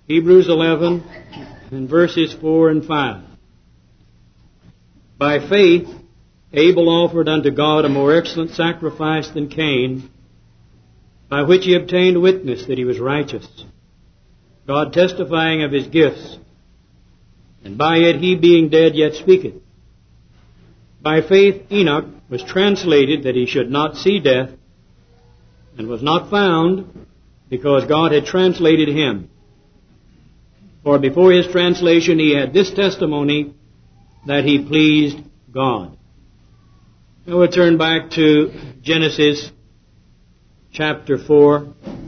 Hebrews 11 and verses 4 and 5. By faith, Abel offered unto God a more excellent sacrifice than Cain, by which he obtained witness that he was righteous, God testifying of his gifts, and by it he being dead yet speaketh. By faith Enoch was translated that he should not see death, and was not found, because God had translated him. For before his translation he had this testimony, that he pleased God. Now we'll turn back to Genesis chapter 4.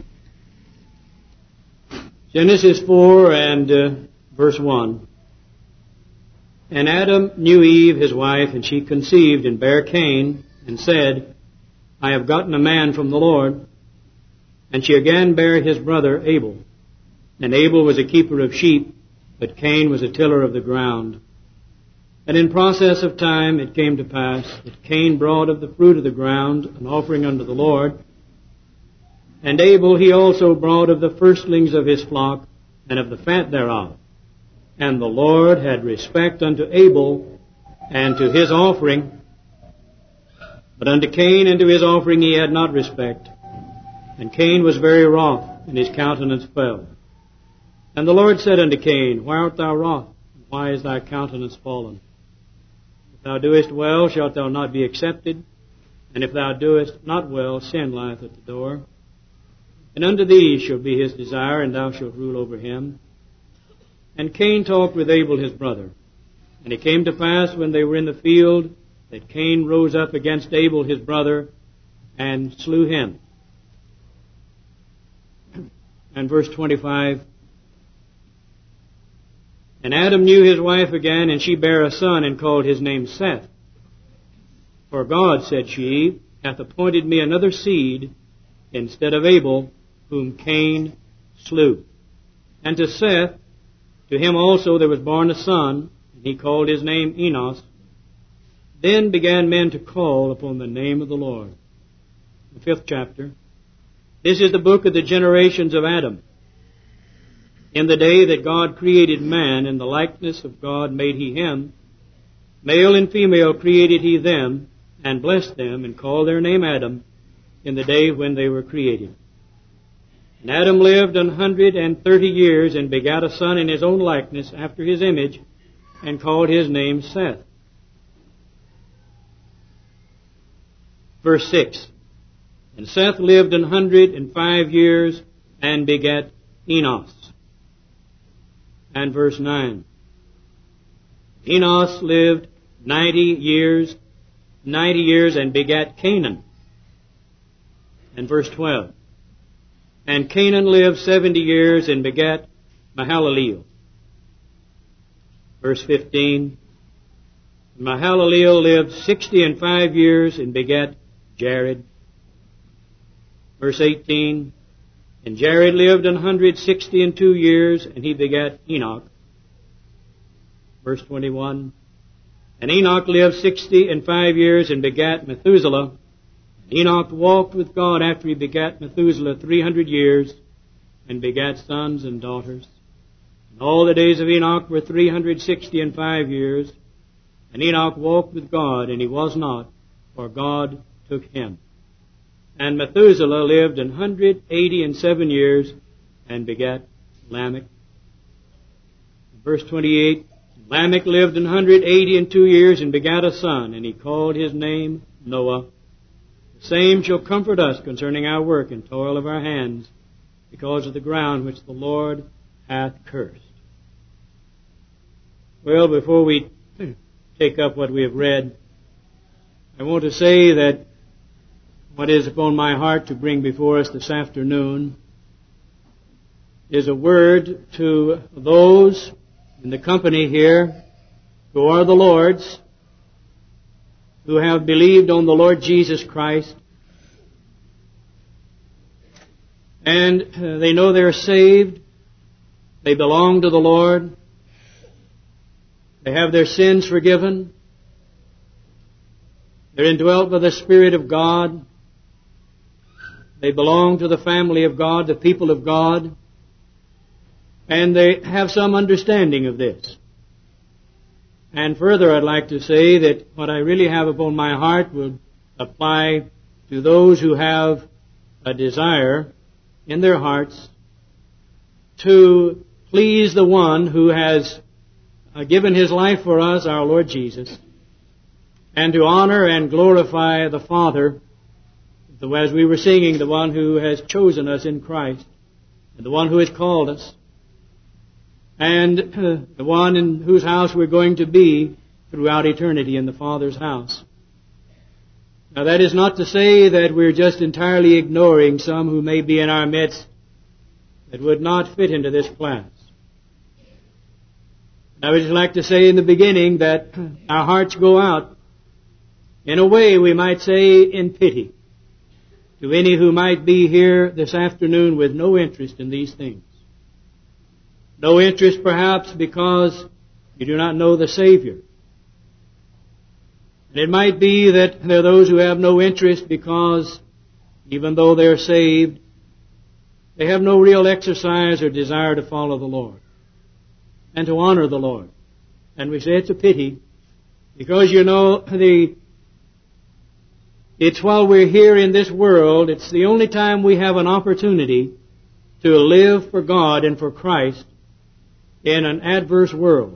Genesis 4 and verse 1. And Adam knew Eve his wife, and she conceived and bare Cain, and said, I have gotten a man from the Lord. And she again bare his brother Abel. And Abel was a keeper of sheep, but Cain was a tiller of the ground. And in process of time it came to pass that Cain brought of the fruit of the ground an offering unto the Lord. And Abel he also brought of the firstlings of his flock, and of the fat thereof. And the Lord had respect unto Abel and to his offering, but unto Cain and to his offering he had not respect. And Cain was very wroth, and his countenance fell. And the Lord said unto Cain, Why art thou wroth? Why is thy countenance fallen? If thou doest well, shalt thou not be accepted? And if thou doest not well, sin lieth at the door. And unto thee shall be his desire, and thou shalt rule over him. And Cain talked with Abel his brother. And it came to pass, when they were in the field, that Cain rose up against Abel his brother, and slew him. And verse 25, And Adam knew his wife again, and she bare a son, and called his name Seth. For God, said she, hath appointed me another seed instead of Abel, whom Cain slew. And to Seth, to him also there was born a son, and he called his name Enos. Then began men to call upon the name of the Lord. The 5th chapter. This is the book of the generations of Adam. In the day that God created man, in the likeness of God made he him. Male and female created he them, and blessed them, and called their name Adam, in the day when they were created. And Adam lived 130 years, and begat a son in his own likeness, after his image, and called his name Seth. Verse 6. And Seth lived 105 years, and begat Enos. And verse 9. Enos lived 90 years, and begat Canaan. And verse 12. And Canaan lived 70 years, and begat Mahalaleel. Verse 15. Mahalaleel lived 65 years, and begat Jared. Verse 18. And Jared lived 162 years, and he begat Enoch. Verse 21. And Enoch lived 65 years, and begat Methuselah. And Enoch walked with God after he begat Methuselah 300 years, and begat sons and daughters. And all the days of Enoch were 365 years. And Enoch walked with God, and he was not, for God took him. And Methuselah lived 187 years, and begat Lamech. Verse 28, Lamech lived 182 years, and begat a son, and he called his name Noah. The same shall comfort us concerning our work and toil of our hands, because of the ground which the Lord hath cursed. Well, before we take up what we have read, I want to say that what is upon my heart to bring before us this afternoon is a word to those in the company here who are the Lord's, who have believed on the Lord Jesus Christ, and they know they're saved, they belong to the Lord, they have their sins forgiven, they're indwelt by the Spirit of God, they belong to the family of God, the people of God, And they have some understanding of this. And further, I'd like to say that what I really have upon my heart would apply to those who have a desire in their hearts to please the one who has given His life for us, our Lord Jesus, and to honor and glorify the Father, as we were singing, the one who has chosen us in Christ, and the one who has called us, and the one in whose house we're going to be throughout eternity, in the Father's house. Now, that is not to say that we're just entirely ignoring some who may be in our midst that would not fit into this class. I would just like to say in the beginning that our hearts go out, in a way we might say in pity, to any who might be here this afternoon with no interest in these things. No interest perhaps because you do not know the Savior. And it might be that there are those who have no interest because, even though they're saved, they have no real exercise or desire to follow the Lord and to honor the Lord. And we say it's a pity because, you know, it's while we're here in this world, it's the only time we have an opportunity to live for God and for Christ in an adverse world.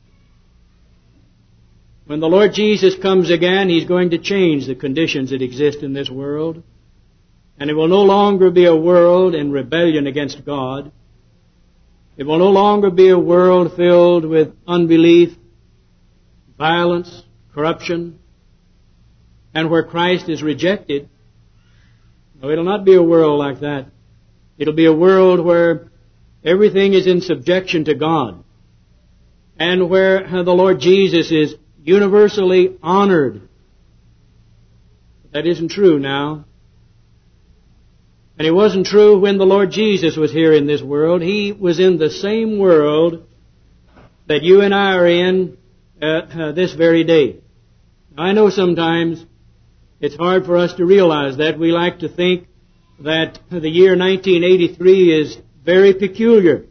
When the Lord Jesus comes again, He's going to change the conditions that exist in this world. And it will no longer be a world in rebellion against God. It will no longer be a world filled with unbelief, violence, corruption, and where Christ is rejected. No, it'll not be a world like that. It'll be a world where everything is in subjection to God, and where the Lord Jesus is universally honored. But that isn't true now. And it wasn't true when the Lord Jesus was here in this world. He was in the same world that you and I are in this very day. Now, I know sometimes it's hard for us to realize that. We like to think that the year 1983 is very peculiar.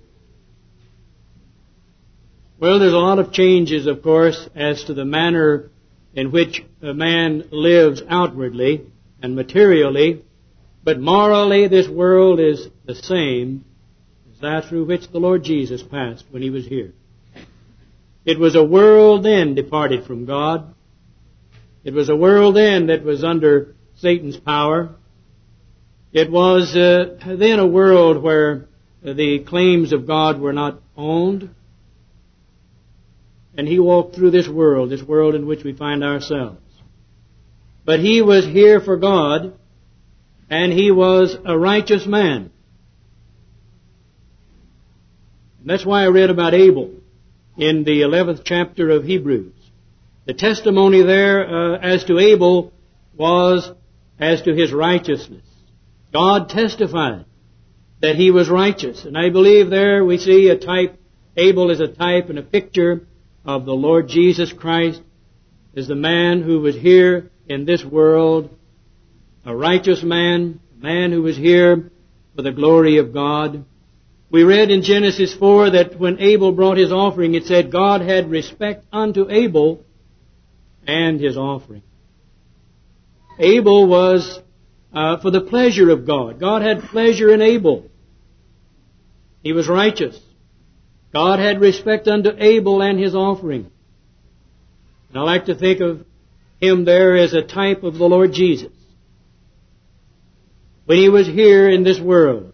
Well, there's a lot of changes, of course, as to the manner in which a man lives outwardly and materially, but morally this world is the same as that through which the Lord Jesus passed when He was here. It was a world then departed from God. It was a world then that was under Satan's power. It was then a world where the claims of God were not owned. And He walked through this world in which we find ourselves. But He was here for God, and He was a righteous man. And that's why I read about Abel in the 11th chapter of Hebrews. The testimony there as to Abel was as to his righteousness. God testified that he was righteous. And I believe there we see a type, Abel is a type and a picture of the Lord Jesus Christ as the man who was here in this world, a righteous man, a man who was here for the glory of God. We read in Genesis 4 that when Abel brought his offering, it said God had respect unto Abel and his offering. Abel was for the pleasure of God. God had pleasure in Abel. He was righteous. God had respect unto Abel and his offering. And I like to think of him there as a type of the Lord Jesus. When He was here in this world,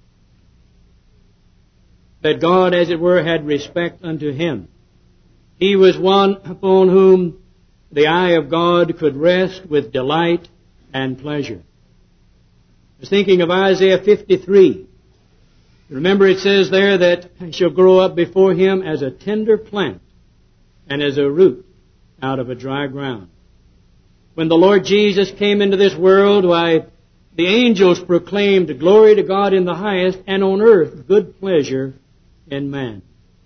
that God, as it were, had respect unto Him. He was one upon whom the eye of God could rest with delight and pleasure. I was thinking of Isaiah 53. Remember it says there that he shall grow up before Him as a tender plant and as a root out of a dry ground. When the Lord Jesus came into this world, why, the angels proclaimed glory to God in the highest, and on earth good pleasure in man.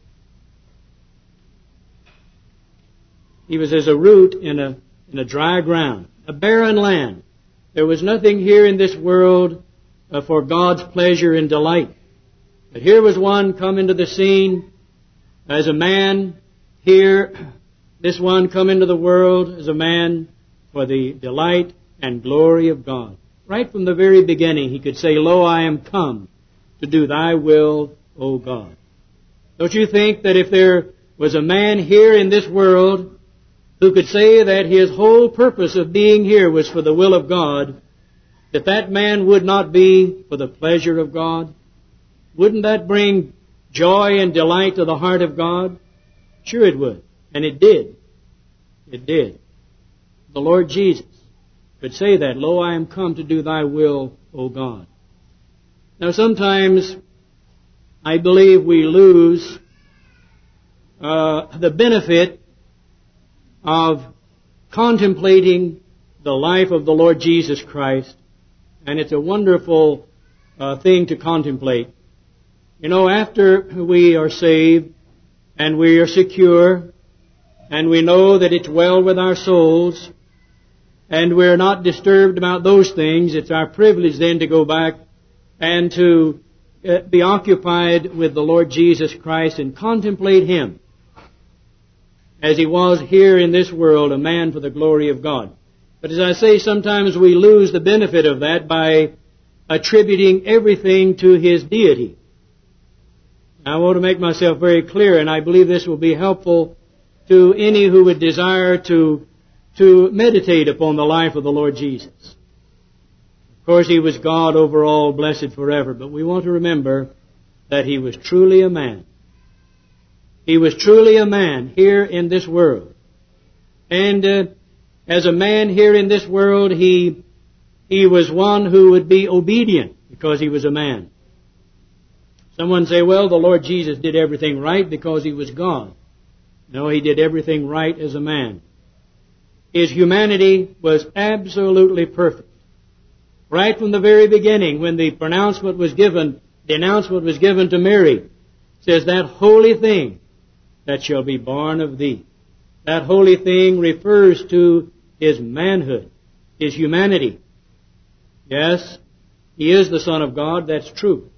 He was as a root in a dry ground, a barren land. There was nothing here in this world for God's pleasure and delight. But here was one come into the scene as a man. Here, this one come into the world as a man for the delight and glory of God. Right from the very beginning, he could say, Lo, I am come to do thy will, O God. Don't you think that if there was a man here in this world who could say that his whole purpose of being here was for the will of God, that that man would not be for the pleasure of God? Wouldn't that bring joy and delight to the heart of God? Sure it would. And it did. It did. The Lord Jesus could say that, Lo, I am come to do thy will, O God. Now sometimes I believe we lose the benefit of contemplating the life of the Lord Jesus Christ, and it's a wonderful thing to contemplate. You know, after we are saved and we are secure and we know that it's well with our souls and we're not disturbed about those things, it's our privilege then to go back and to be occupied with the Lord Jesus Christ and contemplate Him as He was here in this world, a man for the glory of God. But as I say, sometimes we lose the benefit of that by attributing everything to His deity. I want to make myself very clear, and I believe this will be helpful to any who would desire to meditate upon the life of the Lord Jesus. Of course, He was God over all, blessed forever, but we want to remember that He was truly a man. He was truly a man here in this world. And as a man here in this world, He was one who would be obedient because He was a man. Someone say, well, the Lord Jesus did everything right because He was God. No, He did everything right as a man. His humanity was absolutely perfect. Right from the very beginning, when the announcement was given to Mary, it says, that holy thing that shall be born of thee. That holy thing refers to His manhood, His humanity. Yes, He is the Son of God, that's true.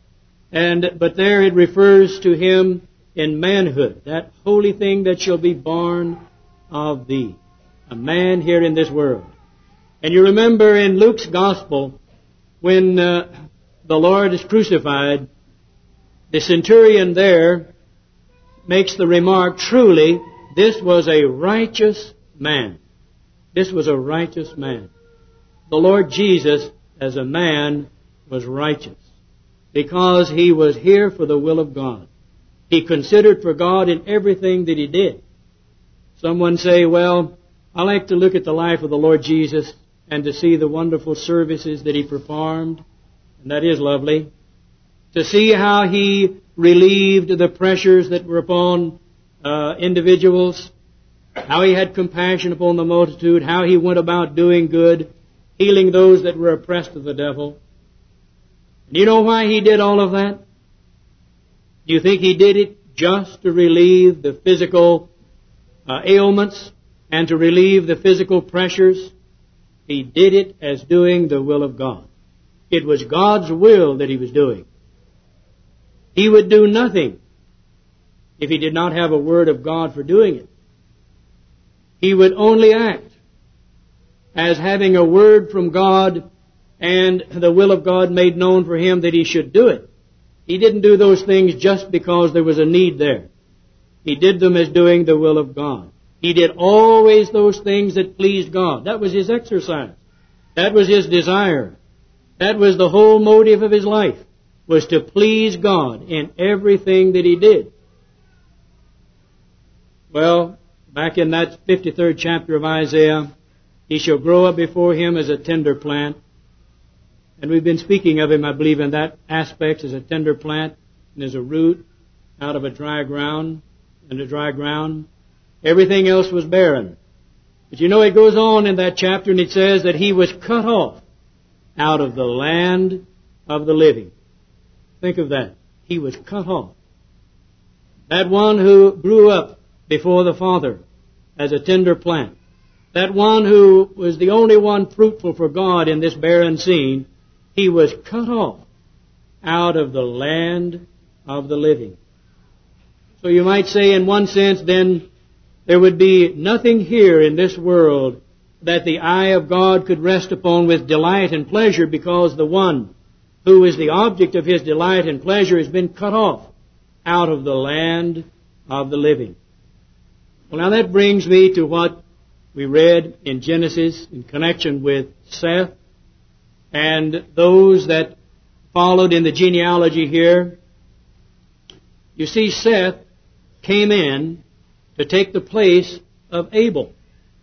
But there it refers to Him in manhood, that holy thing that shall be born of thee. A man here in this world. And you remember in Luke's Gospel, when the Lord is crucified, the centurion there makes the remark, truly, this was a righteous man. This was a righteous man. The Lord Jesus, as a man, was righteous because He was here for the will of God. He considered for God in everything that He did. Someone say, well, I like to look at the life of the Lord Jesus and to see the wonderful services that He performed, and that is lovely. To see how He relieved the pressures that were upon individuals, how He had compassion upon the multitude, how He went about doing good, healing those that were oppressed of the devil. And you know why He did all of that? Do you think He did it just to relieve the physical ailments and to relieve the physical pressures? He did it as doing the will of God. It was God's will that He was doing. He would do nothing if He did not have a word of God for doing it. He would only act as having a word from God and the will of God made known for Him that He should do it. He didn't do those things just because there was a need there. He did them as doing the will of God. He did always those things that pleased God. That was His exercise. That was His desire. That was the whole motive of His life, was to please God in everything that He did. Well, back in that 53rd chapter of Isaiah, He shall grow up before Him as a tender plant. And we've been speaking of Him, I believe, in that aspect as a tender plant and as a root out of a dry ground. And a dry ground. Everything else was barren. But you know, it goes on in that chapter and it says that He was cut off out of the land of the living. Think of that. He was cut off. That one who grew up before the Father as a tender plant. That one who was the only one fruitful for God in this barren scene. He was cut off out of the land of the living. So you might say, in one sense, then, there would be nothing here in this world that the eye of God could rest upon with delight and pleasure, because the one who is the object of his delight and pleasure has been cut off out of the land of the living. Well, now that brings me to what we read in Genesis in connection with Seth and those that followed in the genealogy here. You see, Seth came in to take the place of Abel.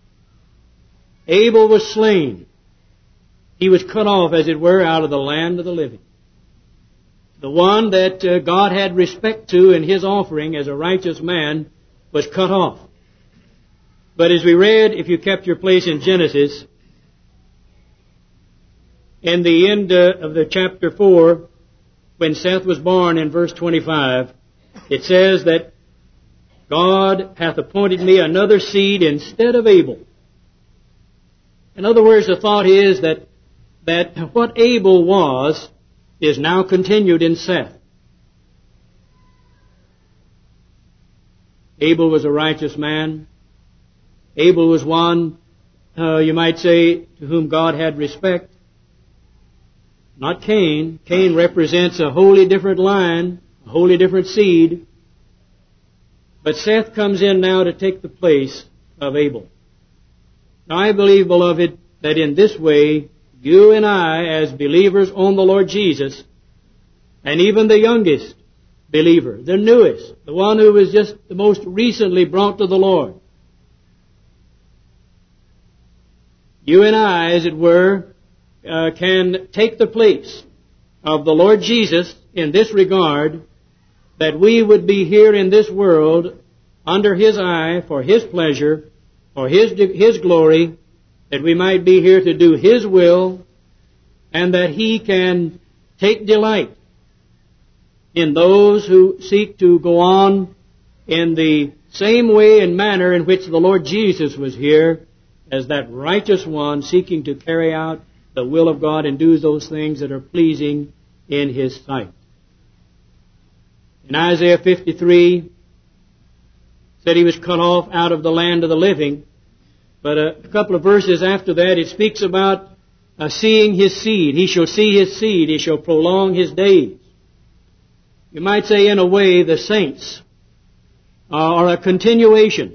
Abel was slain. He was cut off, as it were, out of the land of the living. The one that God had respect to in his offering as a righteous man was cut off. But as we read, if you kept your place in Genesis, in the end of the chapter 4, when Seth was born in verse 25, it says that God hath appointed me another seed instead of Abel. In other words, the thought is that what Abel was is now continued in Seth. Abel was a righteous man. Abel was one, you might say, to whom God had respect. Not Cain. Cain represents a wholly different line, a wholly different seed. But Seth comes in now to take the place of Abel. Now I believe, beloved, that in this way, you and I, as believers on the Lord Jesus, and even the youngest believer, the newest, the one who was just the most recently brought to the Lord, you and I, as it were, can take the place of the Lord Jesus in this regard, that we would be here in this world under His eye for His pleasure, for His glory, that we might be here to do His will, and that He can take delight in those who seek to go on in the same way and manner in which the Lord Jesus was here, as that righteous one seeking to carry out the will of God and do those things that are pleasing in His sight. In Isaiah 53, said he was cut off out of the land of the living. But a couple of verses after that, it speaks about seeing his seed. He shall see his seed. He shall prolong his days. You might say, in a way, the saints are a continuation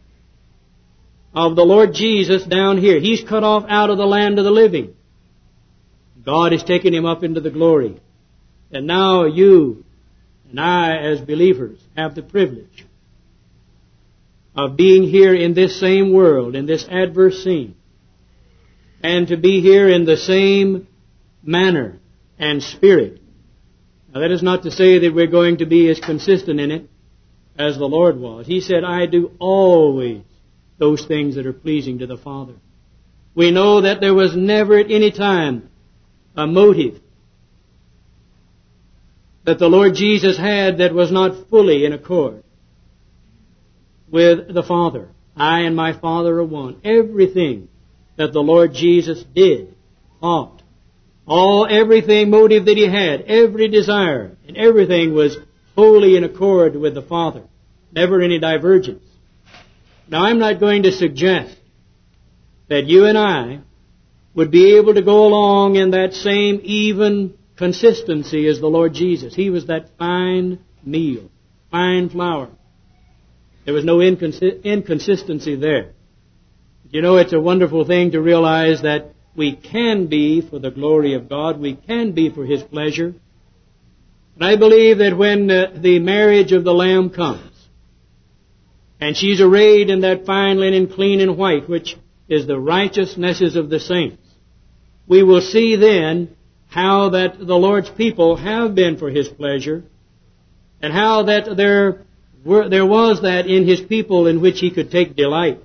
of the Lord Jesus down here. He's cut off out of the land of the living. God has taken him up into the glory. And now you and I, as believers, have the privilege of being here in this same world, in this adverse scene, and to be here in the same manner and spirit. Now, that is not to say that we're going to be as consistent in it as the Lord was. He said, I do always those things that are pleasing to the Father. We know that there was never at any time a motive that the Lord Jesus had that was not fully in accord with the Father. I and my Father are one. Everything that the Lord Jesus did, thought, everything motive that He had, every desire, and everything was wholly in accord with the Father. Never any divergence. Now, I'm not going to suggest that you and I would be able to go along in that same even consistency as the Lord Jesus. He was that fine meal, fine flour. There was no inconsistency there. You know, it's a wonderful thing to realize that we can be for the glory of God. We can be for His pleasure. And I believe that when the marriage of the Lamb comes, and she's arrayed in that fine linen, clean and white, which is the righteousnesses of the saints, we will see then how that the Lord's people have been for His pleasure, and how that there was that in His people in which He could take delight.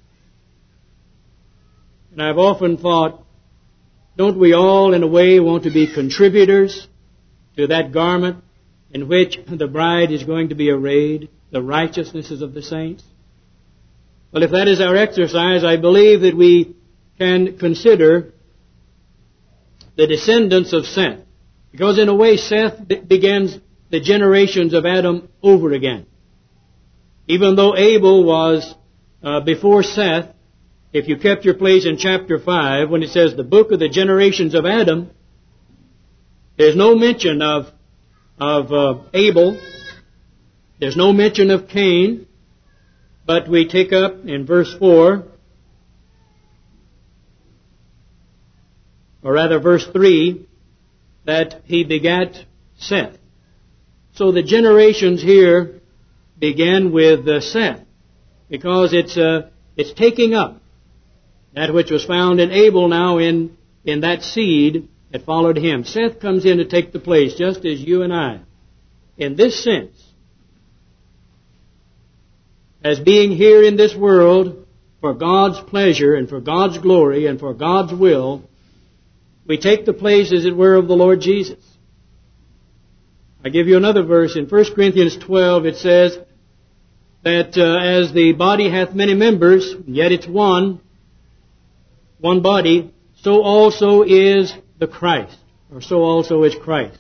And I've often thought, don't we all in a way want to be contributors to that garment in which the bride is going to be arrayed, the righteousnesses of the saints? Well, if that is our exercise, I believe that we can consider the descendants of Seth Because in a way, Seth begins the generations of Adam over again. Even though Abel was before Seth, if you kept your place in chapter 5, when it says the book of the generations of Adam, there's no mention of Abel. There's no mention of Cain. But we take up in verse 4, or rather verse 3, that he begat Seth. So the generations here began with Seth, because it's taking up that which was found in Abel now in that seed that followed him. Seth comes in to take the place, just as you and I. In this sense, as being here in this world for God's pleasure and for God's glory and for God's will, we take the place, as it were, of the Lord Jesus. I give you another verse. In 1 Corinthians 12, it says that as the body hath many members, yet it's one body, so also is the Christ, or so also is Christ.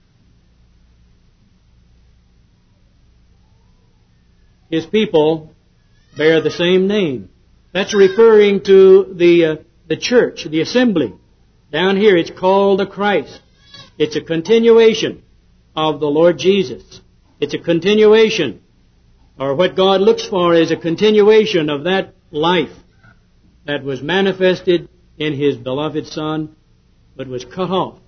His people bear the same name. That's referring to the church, the assembly. Down here it's called the Christ. It's a continuation of the Lord Jesus. It's a continuation, or what God looks for is a continuation of that life that was manifested in His beloved Son, but was cut off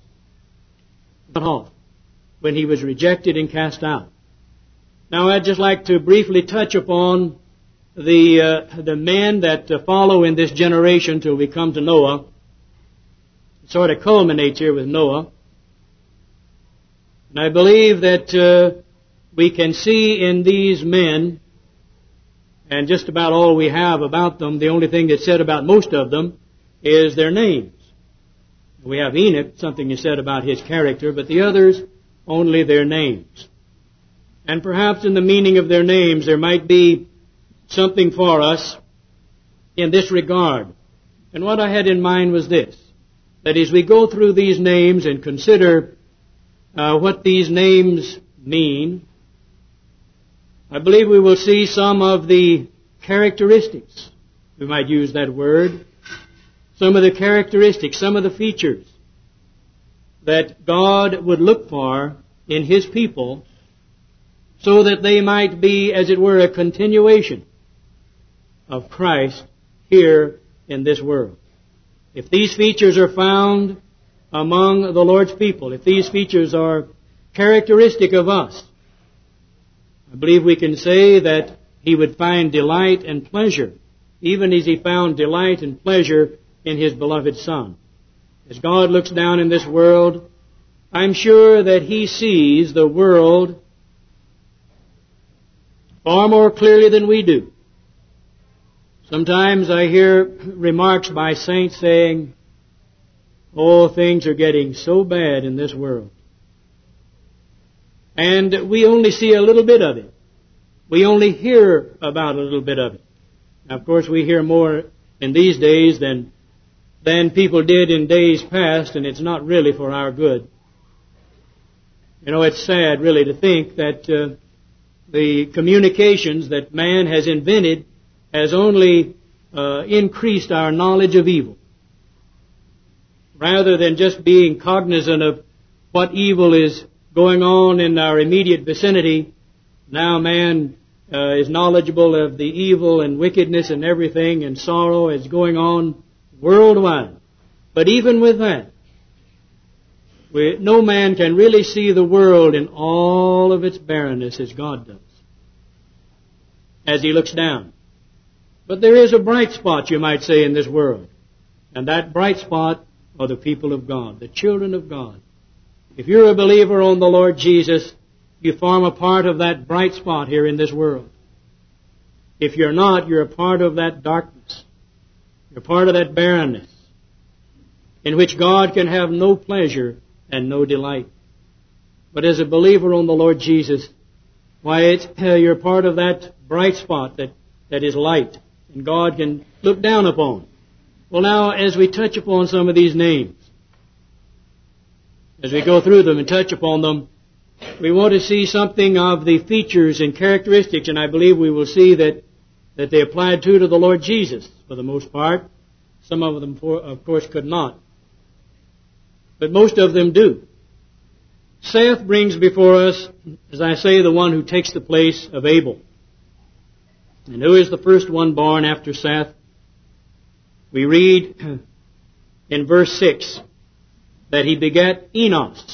when He was rejected and cast out. Now I'd just like to briefly touch upon the men that follow in this generation till we come to Noah. It sort of culminates here with Noah. And I believe that we can see in these men, and just about all we have about them, the only thing that's said about most of them is their names. We have Enoch, something is said about his character, but the others, only their names. And perhaps in the meaning of their names there might be something for us in this regard. And what I had in mind was this, that as we go through these names and consider what these names mean, I believe we will see some of the characteristics, we might use that word, some of the characteristics, some of the features that God would look for in His people, so that they might be, as it were, a continuation of Christ here in this world. If these features are found among the Lord's people, if these features are characteristic of us, I believe we can say that He would find delight and pleasure, even as He found delight and pleasure in His beloved Son. As God looks down in this world, I'm sure that He sees the world far more clearly than we do. Sometimes I hear remarks by saints saying, "Oh, things are getting so bad in this world." And we only see a little bit of it. We only hear about a little bit of it. Now, of course, we hear more in these days than people did in days past, and it's not really for our good. You know, it's sad really to think that the communications that man has invented has only increased our knowledge of evil. Rather than just being cognizant of what evil is going on in our immediate vicinity, now man is knowledgeable of the evil and wickedness and everything, and sorrow is going on worldwide. But even with that, no man can really see the world in all of its barrenness as God does, as He looks down. But there is a bright spot, you might say, in this world. And that bright spot are the people of God, the children of God. If you're a believer on the Lord Jesus, you form a part of that bright spot here in this world. If you're not, you're a part of that darkness. You're part of that barrenness in which God can have no pleasure and no delight. But as a believer on the Lord Jesus, why, you're part of that bright spot that is light, and God can look down upon. Well, now, as we touch upon some of these names, as we go through them and touch upon them, we want to see something of the features and characteristics, and I believe we will see that they applied to the Lord Jesus for the most part. Some of them, of course, could not. But most of them do. Seth brings before us, as I say, the one who takes the place of Abel. And who is the first one born after Seth? We read in verse 6 that he begat Enos.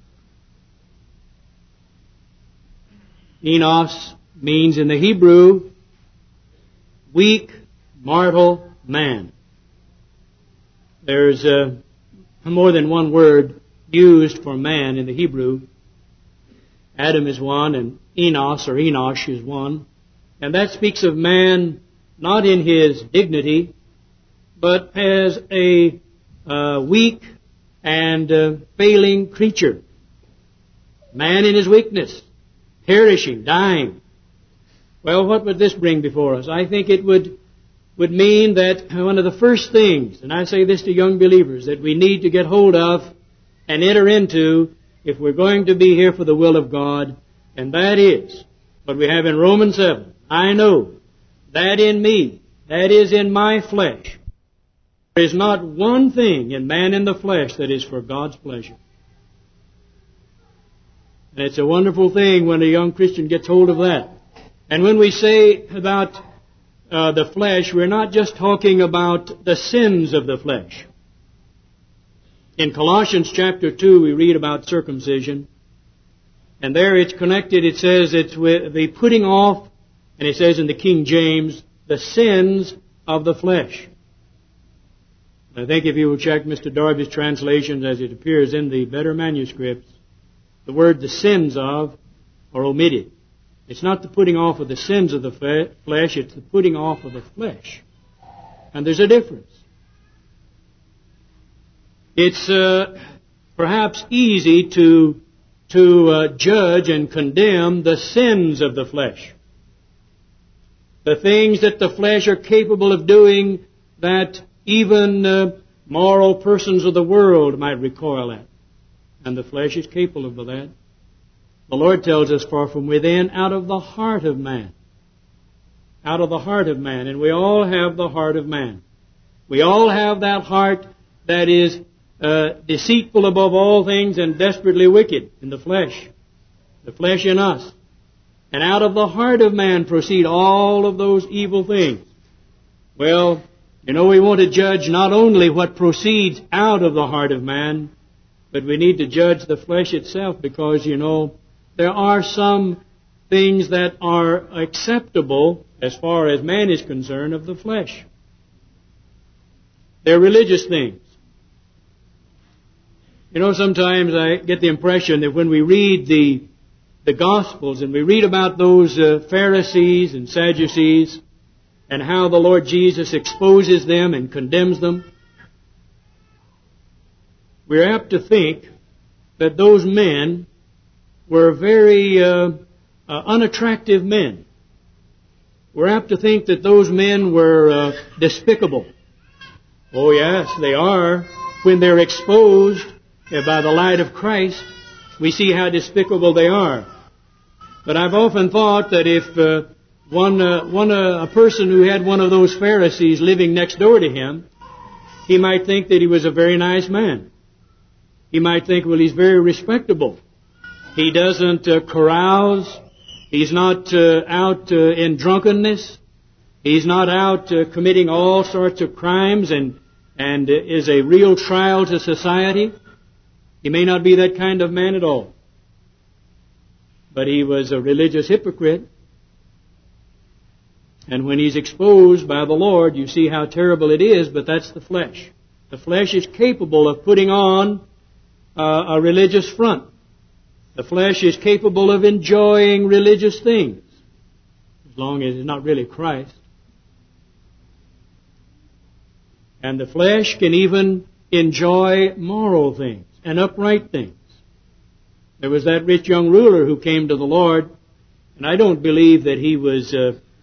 Enos means in the Hebrew, weak, mortal man. There's more than one word used for man in the Hebrew. Adam is one, and Enos or Enosh is one. And that speaks of man not in his dignity, but as a weak and failing creature. Man in his weakness, perishing, dying. Well, what would this bring before us? I think it would mean that one of the first things, and I say this to young believers, that we need to get hold of and enter into if we're going to be here for the will of God, and that is what we have in Romans 7. I know that in me, that is in my flesh, there is not one thing in man in the flesh that is for God's pleasure. And it's a wonderful thing when a young Christian gets hold of that. And when we say about the flesh, we're not just talking about the sins of the flesh. In Colossians chapter 2, we read about circumcision. And there it's connected, it says it's with the putting off, and it says in the King James, the sins of the flesh. I think if you will check Mr. Darby's translations as it appears in the better manuscripts, the word the sins of are omitted. It's not the putting off of the sins of the flesh, it's the putting off of the flesh. And there's a difference. It's perhaps easy to judge and condemn the sins of the flesh. The things that the flesh are capable of doing that even moral persons of the world might recoil at. And the flesh is capable of that. The Lord tells us, for from within, out of the heart of man. Out of the heart of man. And we all have the heart of man. We all have that heart that is deceitful above all things and desperately wicked in the flesh. The flesh in us. And out of the heart of man proceed all of those evil things. Well, we want to judge not only what proceeds out of the heart of man, but we need to judge the flesh itself because, there are some things that are acceptable as far as man is concerned of the flesh. They're religious things. Sometimes I get the impression that when we read the Gospels and we read about those Pharisees and Sadducees and how the Lord Jesus exposes them and condemns them, we're apt to think that those men were very unattractive men. We're apt to think that those men were despicable. Oh yes, they are. When they're exposed by the light of Christ, we see how despicable they are. But I've often thought that if a person who had one of those Pharisees living next door to him, he might think that he was a very nice man. He might think, well, he's very respectable. He doesn't carouse. He's not out in drunkenness. He's not out committing all sorts of crimes and is a real trial to society. He may not be that kind of man at all. But he was a religious hypocrite. And when he's exposed by the Lord, you see how terrible it is, but that's the flesh. The flesh is capable of putting on a religious front. The flesh is capable of enjoying religious things, as long as it's not really Christ. And the flesh can even enjoy moral things and upright things. There was that rich young ruler who came to the Lord, and I don't believe that he was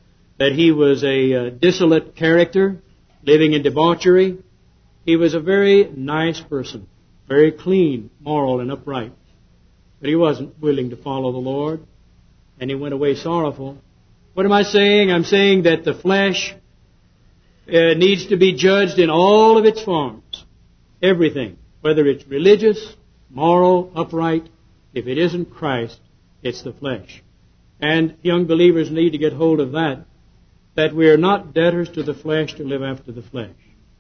a dissolute character living in debauchery. He was a very nice person. very clean, moral, and upright. But he wasn't willing to follow the Lord, and he went away sorrowful. What am I saying? I'm saying that the flesh needs to be judged in all of its forms. Everything. Whether it's religious, moral, upright. If it isn't Christ, it's the flesh. And young believers need to get hold of that. That we are not debtors to the flesh to live after the flesh.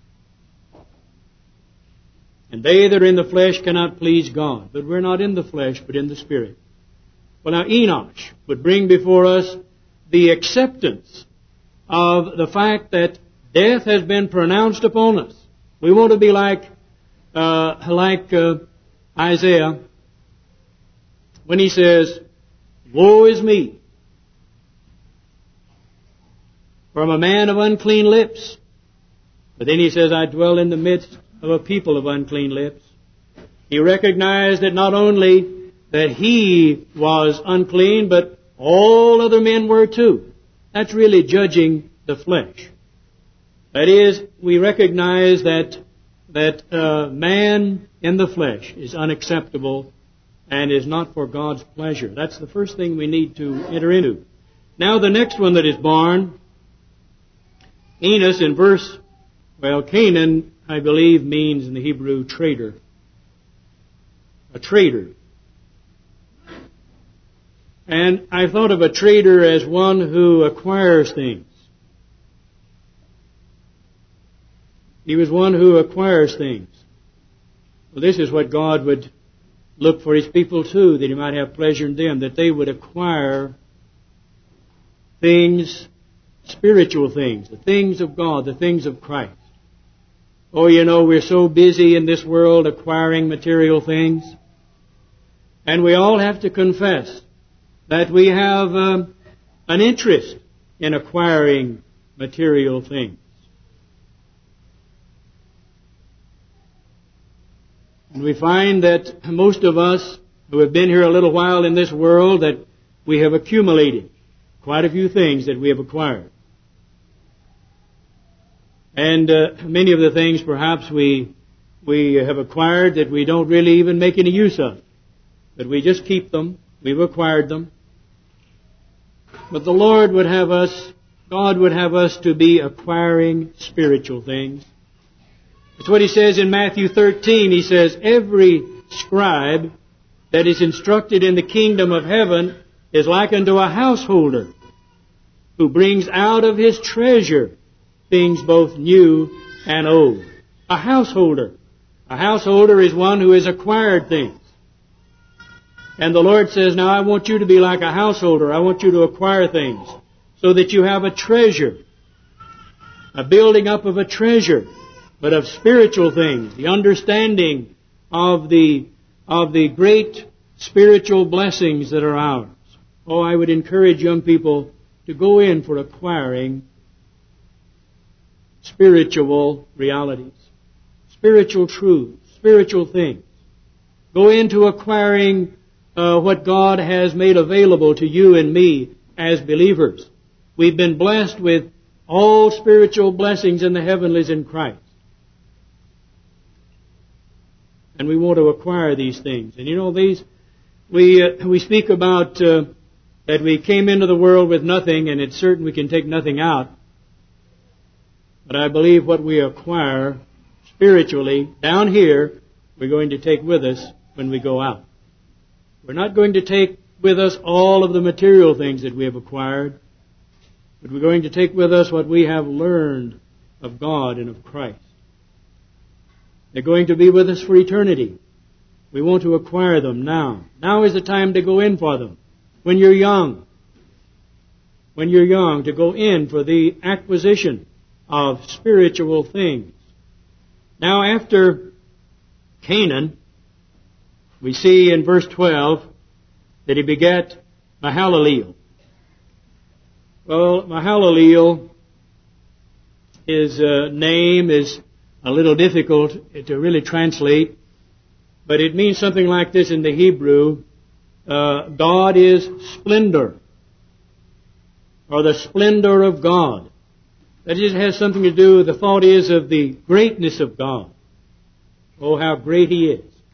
And they that are in the flesh cannot please God. But we're not in the flesh, but in the Spirit. Well, now Enosh would bring before us the acceptance of the fact that death has been pronounced upon us. We want to be like Isaiah when he says, "Woe is me, for I'm a man of unclean lips." But then he says, "I dwell in the midst of a people of unclean lips." He recognized that not only that he was unclean, but all other men were too. That's really judging the flesh. That is, we recognize that man in the flesh is unacceptable and is not for God's pleasure. That's the first thing we need to enter into. Now the next one that is born, Enos in Canaan, I believe, means in the Hebrew trader. A trader. And I thought of a trader as one who acquires things. He was one who acquires things. Well, this is what God would look for His people too, that He might have pleasure in them, that they would acquire things, spiritual things, the things of God, the things of Christ. Oh, we're so busy in this world acquiring material things. And we all have to confess that we have an interest in acquiring material things. And we find that most of us who have been here a little while in this world, that we have accumulated quite a few things that we have acquired. And many of the things perhaps we have acquired that we don't really even make any use of. But we just keep them. We've acquired them. But the Lord would have us, God would have us to be acquiring spiritual things. It's what He says in Matthew 13. He says, "Every scribe that is instructed in the kingdom of heaven is like unto a householder who brings out of his treasure things both new and old." A householder. A householder is one who has acquired things. And the Lord says, now I want you to be like a householder. I want you to acquire things so that you have a treasure. A building up of a treasure, but of spiritual things. The understanding of the great spiritual blessings that are ours. Oh, I would encourage young people to go in for acquiring spiritual realities, spiritual truths, spiritual things. Go into acquiring what God has made available to you and me as believers. We've been blessed with all spiritual blessings in the heavenlies in Christ. And we want to acquire these things. And we speak about that we came into the world with nothing, and it's certain we can take nothing out. But I believe what we acquire spiritually down here, we're going to take with us when we go out. We're not going to take with us all of the material things that we have acquired, but we're going to take with us what we have learned of God and of Christ. They're going to be with us for eternity. We want to acquire them now. Now is the time to go in for them. When you're young. When you're young, to go in for the acquisition of spiritual things. Now after Canaan, we see in verse 12 that he begat Mahalaleel. Well, Mahalaleel, his name is a little difficult to really translate, but it means something like this in the Hebrew. God is splendor, or the splendor of God. That just has something to do, the thought is of the greatness of God. Oh, how great He is.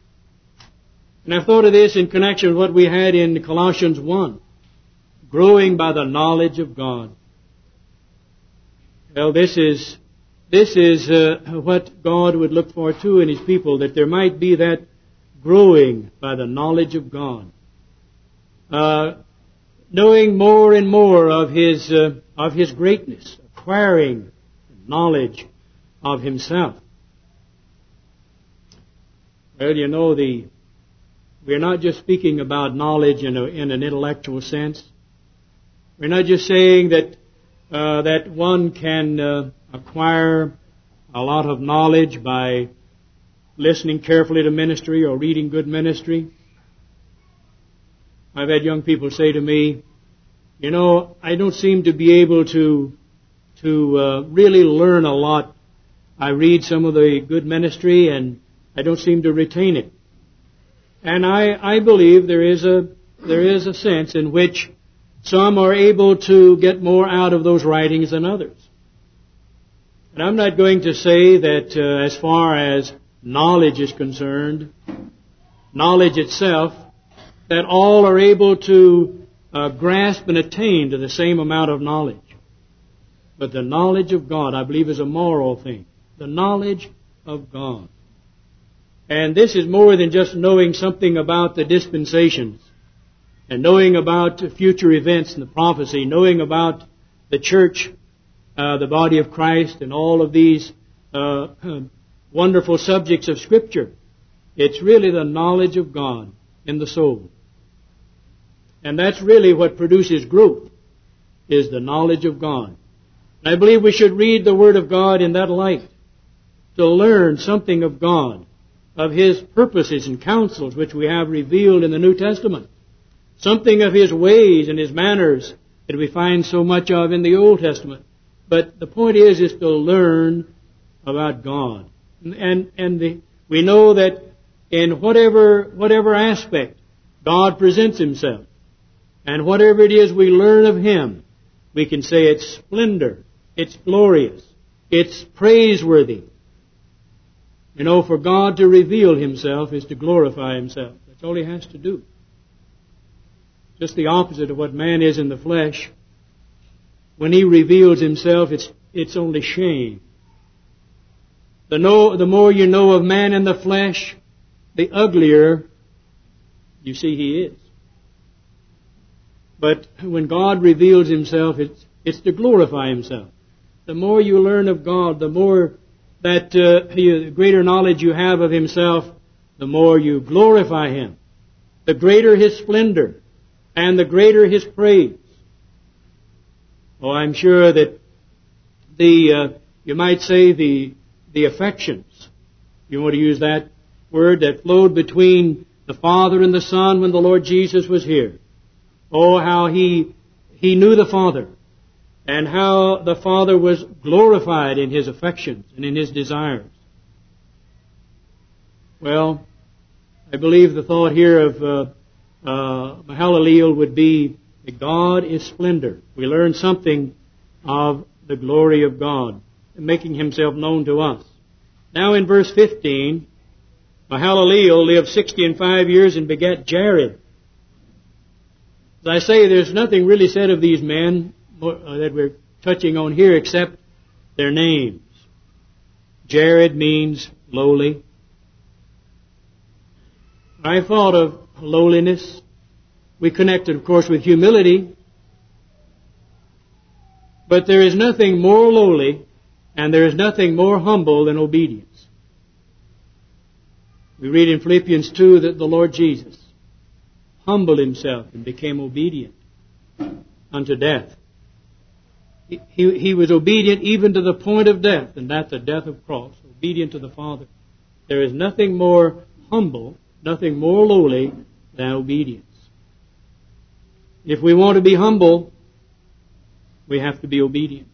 And I've thought of this in connection with what we had in Colossians 1, growing by the knowledge of God. Well, this is what God would look for too in His people, that there might be that growing by the knowledge of God. Knowing more and more of His greatness, acquiring knowledge of Himself. Well, you know, we're not just speaking about knowledge in an intellectual sense. We're not just saying that one can acquire a lot of knowledge by listening carefully to ministry or reading good ministry. I've had young people say to me, you know, I don't seem to be able to really learn a lot. I read some of the good ministry and I don't seem to retain it. And I believe there is a sense in which some are able to get more out of those writings than others. And I'm not going to say that as far as knowledge is concerned, knowledge itself, that all are able to grasp and attain to the same amount of knowledge. But the knowledge of God, I believe, is a moral thing. The knowledge of God. And this is more than just knowing something about the dispensations and knowing about future events and the prophecy, knowing about the church, the body of Christ, and all of these wonderful subjects of Scripture. It's really the knowledge of God in the soul. And that's really what produces growth, is the knowledge of God. And I believe we should read the Word of God in that light, to learn something of God, of His purposes and counsels which we have revealed in the New Testament, something of His ways and His manners that we find so much of in the Old Testament. But the point is to learn about God. And we know that in whatever aspect God presents Himself, and whatever it is we learn of Him, we can say it's splendor, it's glorious, it's praiseworthy. You know, for God to reveal Himself is to glorify Himself. That's all He has to do. Just the opposite of what man is in the flesh. When He reveals Himself, it's only shame. The more you know of man in the flesh, the uglier you see he is. But when God reveals Himself, it's to glorify Himself. The more you learn of God, the more that the greater knowledge you have of Himself, the more you glorify Him. The greater His splendor, and the greater His praise. Oh, I'm sure that you might say the affections, you want to use that word, that flowed between the Father and the Son when the Lord Jesus was here. Oh, how He knew the Father, and how the Father was glorified in His affections and in His desires. Well, I believe the thought here of Mahalalel would be that God is splendor. We learn something of the glory of God, making Himself known to us. Now in verse 15, Mahalalel lived 65 years and begat Jared. As I say, there's nothing really said of these men that we're touching on here except their names. Jared means lowly. I thought of lowliness. We connect it, of course, with humility. But there is nothing more lowly and there is nothing more humble than obedience. We read in Philippians 2 that the Lord Jesus humbled Himself and became obedient unto death. He was obedient even to the point of death, and that the death of cross, obedient to the Father. There is nothing more humble, nothing more lowly than obedience. If we want to be humble, we have to be obedient.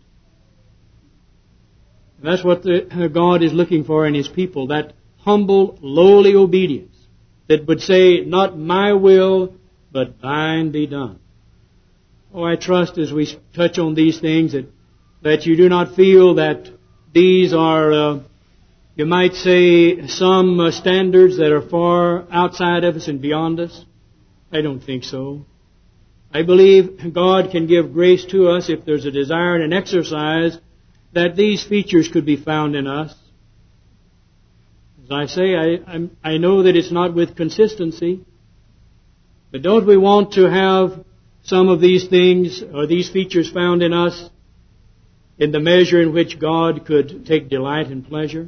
And that's what God is looking for in His people, that humble, lowly obedience that would say, not my will, but thine be done. Oh, I trust as we touch on these things that you do not feel that these are you might say, some standards that are far outside of us and beyond us? I don't think so. I believe God can give grace to us if there's a desire and an exercise that these features could be found in us. As I say, I know that it's not with consistency, but don't we want to have some of these things or these features found in us in the measure in which God could take delight and pleasure?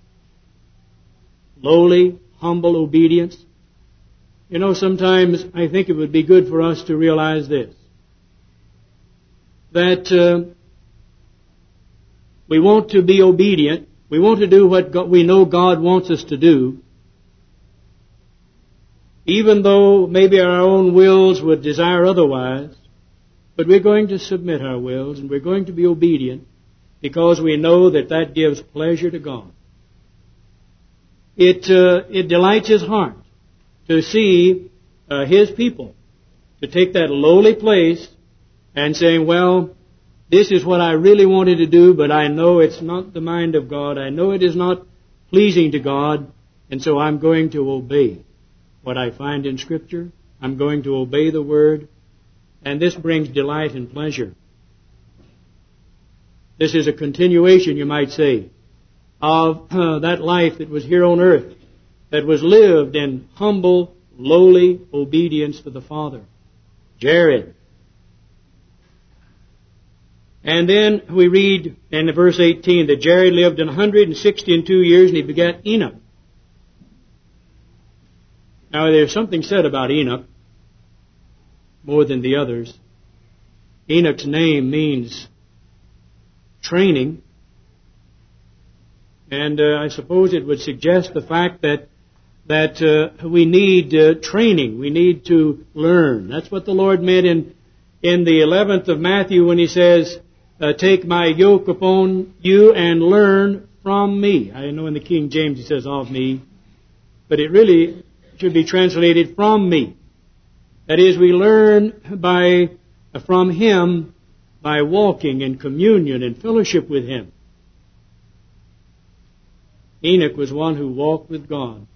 Lowly, humble obedience. You know, sometimes I think it would be good for us to realize this, that we want to be obedient. We want to do what we know God wants us to do, even though maybe our own wills would desire otherwise. But we're going to submit our wills and we're going to be obedient because we know that that gives pleasure to God. It delights His heart to see His people to take that lowly place and saying, well, this is what I really wanted to do, but I know it's not the mind of God. I know it is not pleasing to God, and so I'm going to obey what I find in Scripture. I'm going to obey the Word, and this brings delight and pleasure. This is a continuation, you might say, of that life that was here on earth, that was lived in humble, lowly obedience to the Father. Jared. And then we read in verse 18 that Jared lived 162 years and he begat Enoch. Now there's something said about Enoch more than the others. Enoch's name means training. And I suppose it would suggest the fact that we need training. We need to learn. That's what the Lord meant in the 11th of Matthew when He says, take my yoke upon you and learn from me. I know in the King James He says of me, but it really should be translated from me. That is, we learn from Him by walking in communion and fellowship with Him. Enoch was one who walked with God.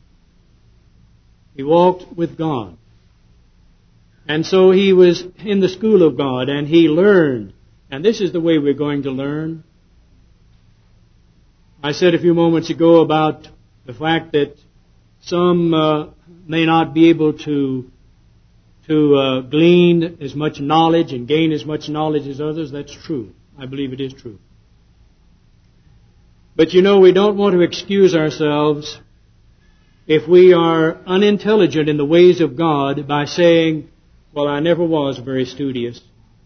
He walked with God. And so he was in the school of God and he learned. And this is the way we're going to learn. I said a few moments ago about the fact that some may not be able to glean as much knowledge and gain as much knowledge as others. That's true. I believe it is true. But you know, we don't want to excuse ourselves if we are unintelligent in the ways of God by saying, well, I never was very studious.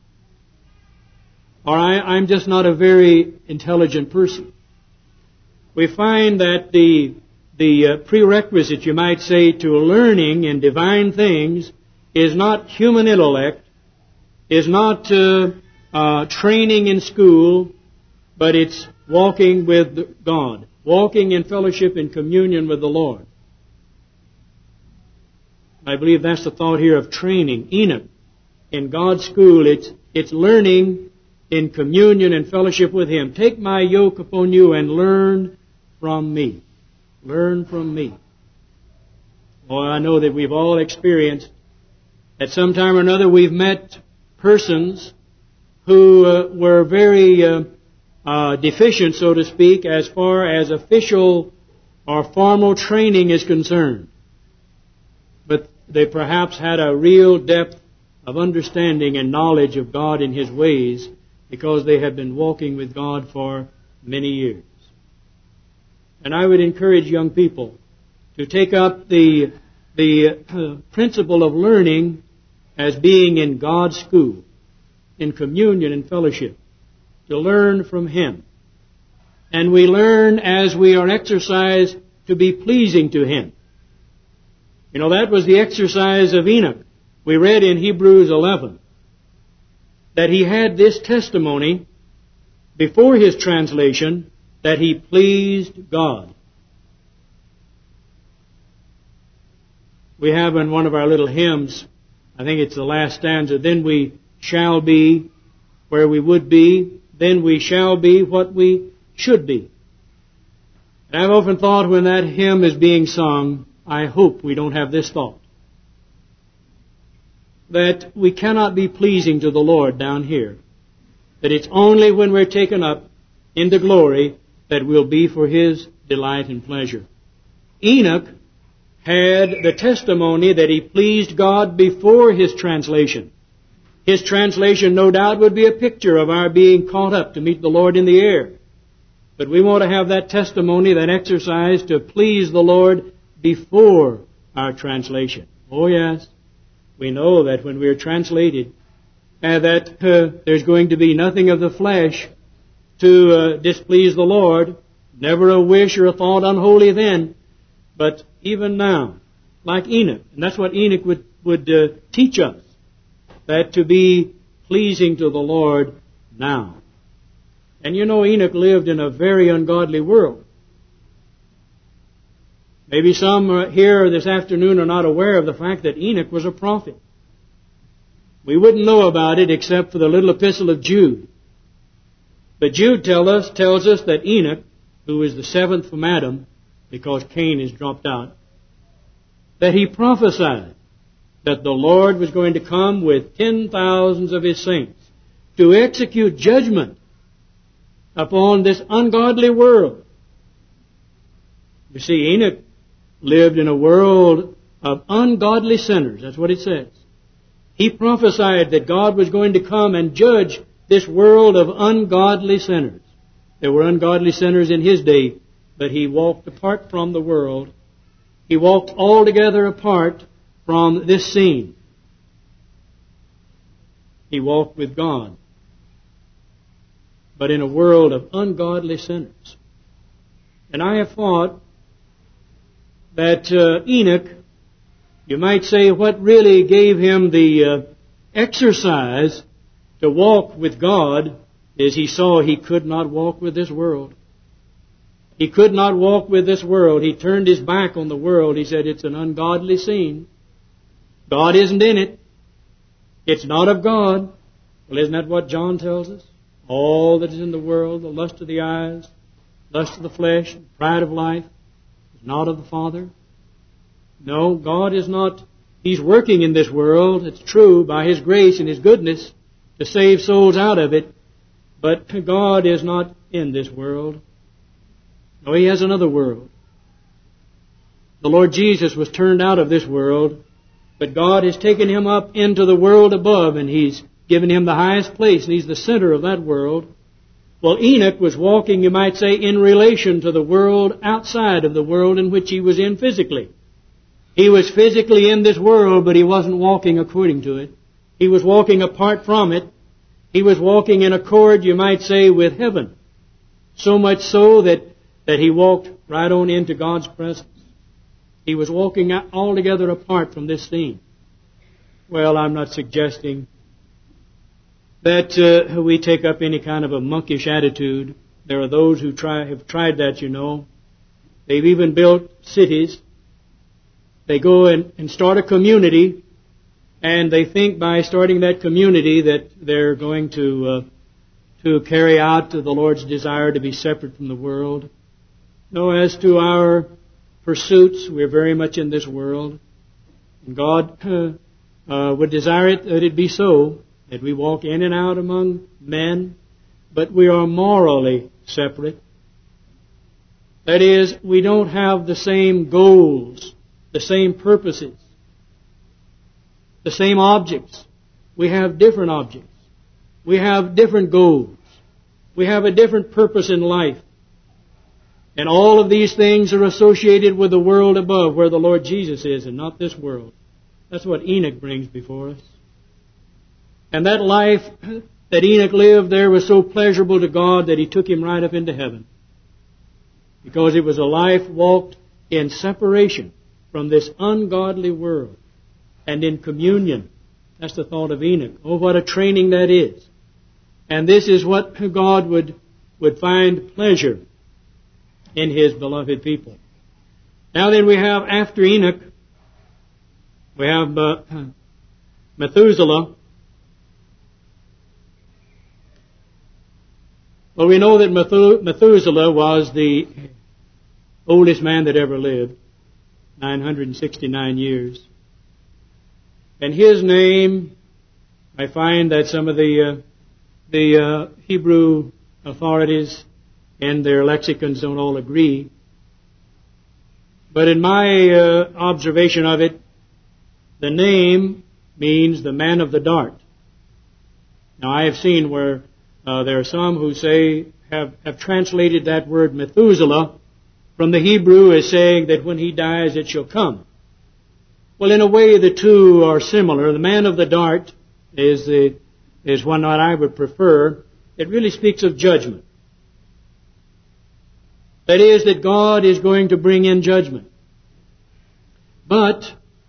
Or I'm just not a very intelligent person. We find that the prerequisite, you might say, to learning in divine things is not human intellect, is not training in school, but it's walking with God, walking in fellowship and communion with the Lord. I believe that's the thought here of training. Enoch, in God's school, it's learning in communion and fellowship with Him. Take my yoke upon you and learn from me. Learn from me. Oh, I know that we've all experienced, at some time or another, we've met persons who were very deficient, so to speak, as far as official or formal training is concerned. But they perhaps had a real depth of understanding and knowledge of God and His ways because they had been walking with God for many years. And I would encourage young people to take up the principle of learning as being in God's school, in communion and fellowship, to learn from Him. And we learn as we are exercised to be pleasing to Him. You know, that was the exercise of Enoch. We read in Hebrews 11 that he had this testimony before his translation that he pleased God. We have in one of our little hymns, I think it's the last stanza, then we shall be where we would be, then we shall be what we should be. And I've often thought when that hymn is being sung, I hope we don't have this thought, that we cannot be pleasing to the Lord down here. That it's only when we're taken up into glory that we'll be for His delight and pleasure. Enoch had the testimony that he pleased God before his translation. His translation, no doubt, would be a picture of our being caught up to meet the Lord in the air. But we want to have that testimony, that exercise to please the Lord before our translation. Oh yes, we know that when we are translated, that there's going to be nothing of the flesh to displease the Lord, never a wish or a thought unholy then. But even now, like Enoch, and that's what Enoch would teach us, that to be pleasing to the Lord now. And you know, Enoch lived in a very ungodly world. Maybe some here this afternoon are not aware of the fact that Enoch was a prophet. We wouldn't know about it except for the little epistle of Jude. But Jude tells us that Enoch, who is the seventh from Adam, because Cain has dropped out, that he prophesied that the Lord was going to come with 10,000s of His saints to execute judgment upon this ungodly world. You see, Enoch lived in a world of ungodly sinners. That's what it says. He prophesied that God was going to come and judge this world of ungodly sinners. There were ungodly sinners in his day, but he walked apart from the world. He walked altogether apart from this scene. He walked with God, but in a world of ungodly sinners. And I have thought that Enoch, you might say, what really gave him the exercise to walk with God is he saw he could not walk with this world. He could not walk with this world. He turned his back on the world. He said, it's an ungodly scene. God isn't in it. It's not of God. Well, isn't that what John tells us? All that is in the world, the lust of the eyes, lust of the flesh, pride of life, is not of the Father. No, God is not. He's working in this world, it's true, by His grace and His goodness to save souls out of it. But God is not in this world. No, He has another world. The Lord Jesus was turned out of this world, but God has taken Him up into the world above, and He's given Him the highest place, and He's the center of that world. Well, Enoch was walking, you might say, in relation to the world outside of the world in which he was in physically. He was physically in this world, but he wasn't walking according to it. He was walking apart from it. He was walking in accord, you might say, with heaven. So much so that he walked right on into God's presence. He was walking altogether apart from this scene. Well, I'm not suggesting that we take up any kind of a monkish attitude. There are those who have tried that, you know. They've even built cities. They go and start a community, and they think by starting that community that they're going to carry out the Lord's desire to be separate from the world. No, as to our pursuits, we're very much in this world. And God would desire it that it be so, that we walk in and out among men, but we are morally separate. That is, we don't have the same goals, the same purposes, the same objects. We have different objects. We have different goals. We have a different purpose in life. And all of these things are associated with the world above, where the Lord Jesus is, and not this world. That's what Enoch brings before us. And that life that Enoch lived there was so pleasurable to God that He took him right up into heaven. Because it was a life walked in separation from this ungodly world and in communion. That's the thought of Enoch. Oh, what a training that is. And this is what God would find pleasure in His beloved people. Now then, we have, after Enoch, we have Methuselah. Well, we know that Methuselah was the oldest man that ever lived, 969 years. And his name, I find that some of the Hebrew authorities and their lexicons don't all agree. But in my observation of it, the name means the man of the dart. Now I have seen where there are some who say, have translated that word Methuselah from the Hebrew as saying that when he dies it shall come. Well, in a way the two are similar. The man of the dart is one that I would prefer. It really speaks of judgment. That is, that God is going to bring in judgment. But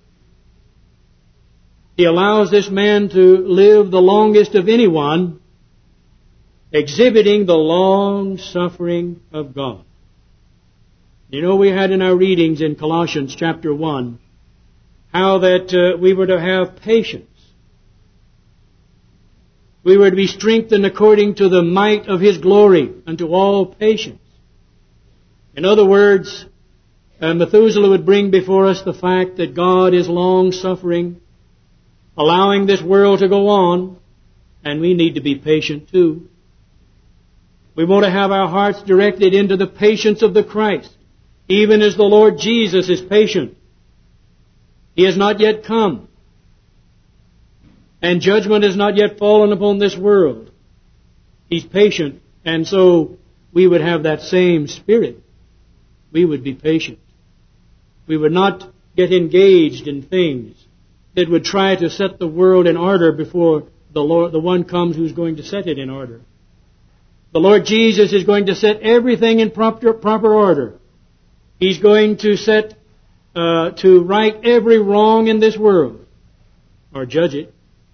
He allows this man to live the longest of anyone, exhibiting the long suffering of God. You know, we had in our readings in Colossians chapter 1 how that we were to have patience. We were to be strengthened according to the might of His glory unto all patience. In other words, Methuselah would bring before us the fact that God is long-suffering, allowing this world to go on, and we need to be patient too. We want to have our hearts directed into the patience of the Christ, even as the Lord Jesus is patient. He has not yet come, and judgment has not yet fallen upon this world. He's patient, and so we would have that same spirit. We would be patient. We would not get engaged in things that would try to set the world in order before the one comes who's going to set it in order. The Lord Jesus is going to set everything in proper order. He's going to to right every wrong in this world, or judge it.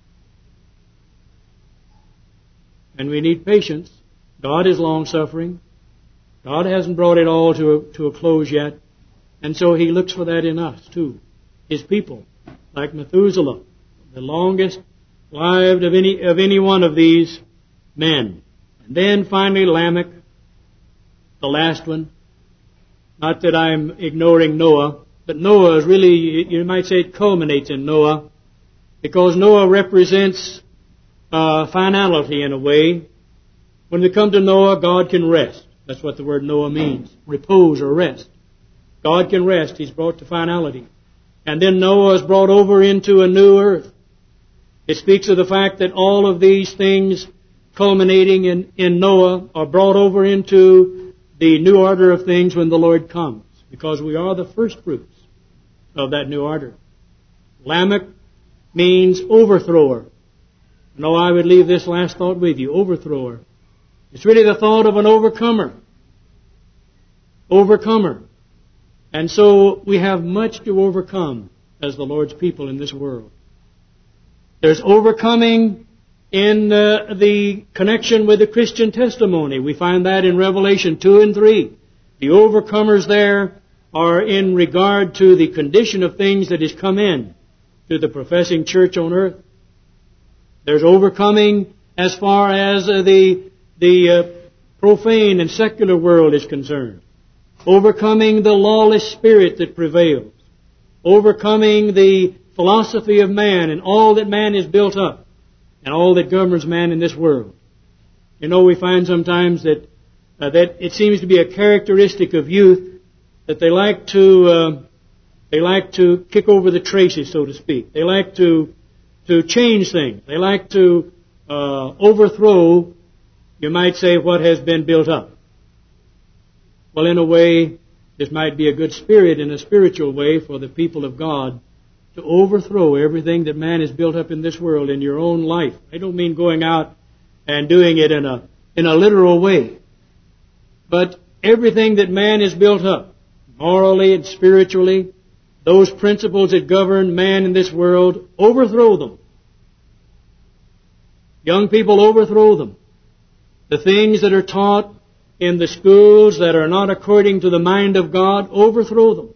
And we need patience. God is long-suffering. God hasn't brought it all to a close yet. And so He looks for that in us too. His people, like Methuselah, the longest lived of any one of these men. And then finally Lamech, the last one. Not that I'm ignoring Noah, but Noah is really, you might say it culminates in Noah, because Noah represents finality in a way. When we come to Noah, God can rest. That's what the word Noah means. Repose or rest. God can rest. He's brought to finality. And then Noah is brought over into a new earth. It speaks of the fact that all of these things culminating in Noah are brought over into the new order of things when the Lord comes, because we are the first fruits of that new order. Lamech means overthrower. No, I would leave this last thought with you. Overthrower. It's really the thought of an overcomer. Overcomer. And so we have much to overcome as the Lord's people in this world. There's overcoming in the connection with the Christian testimony. We find that in Revelation 2 and 3. The overcomers there are in regard to the condition of things that has come in to the professing church on earth. There's overcoming as far as the profane and secular world is concerned. Overcoming the lawless spirit that prevails. Overcoming the philosophy of man and all that man is built up and all that governs man in this world. You know, we find sometimes that it seems to be a characteristic of youth that they like to kick over the traces, so to speak. They like to change things. They like to overthrow, you might say, what has been built up. Well, in a way, this might be a good spirit in a spiritual way for the people of God to overthrow everything that man has built up in this world in your own life. I don't mean going out and doing it in a literal way. But everything that man has built up, morally and spiritually, those principles that govern man in this world, overthrow them. Young people, overthrow them. The things that are taught in the schools that are not according to the mind of God, overthrow them.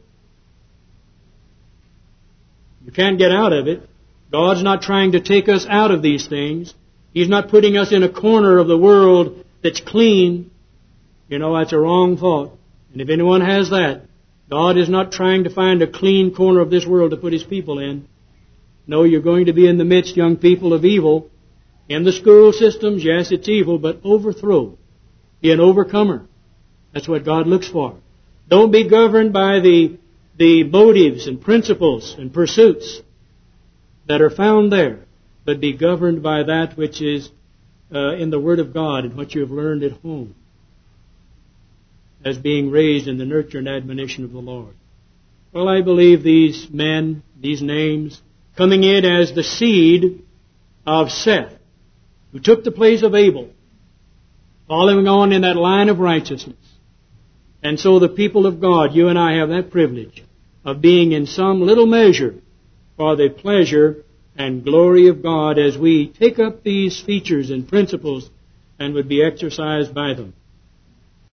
You can't get out of it. God's not trying to take us out of these things. He's not putting us in a corner of the world that's clean. You know, that's a wrong thought. And if anyone has that, God is not trying to find a clean corner of this world to put His people in. No, you're going to be in the midst, young people, of evil. In the school systems, yes, it's evil, but overthrow. Be an overcomer. That's what God looks for. Don't be governed by the motives and principles and pursuits that are found there, but be governed by that which is in the Word of God and what you have learned at home as being raised in the nurture and admonition of the Lord. Well, I believe these men, these names, coming in as the seed of Seth, who took the place of Abel, following on in that line of righteousness. And so the people of God, you and I have that privilege of being in some little measure for the pleasure and glory of God as we take up these features and principles and would be exercised by them.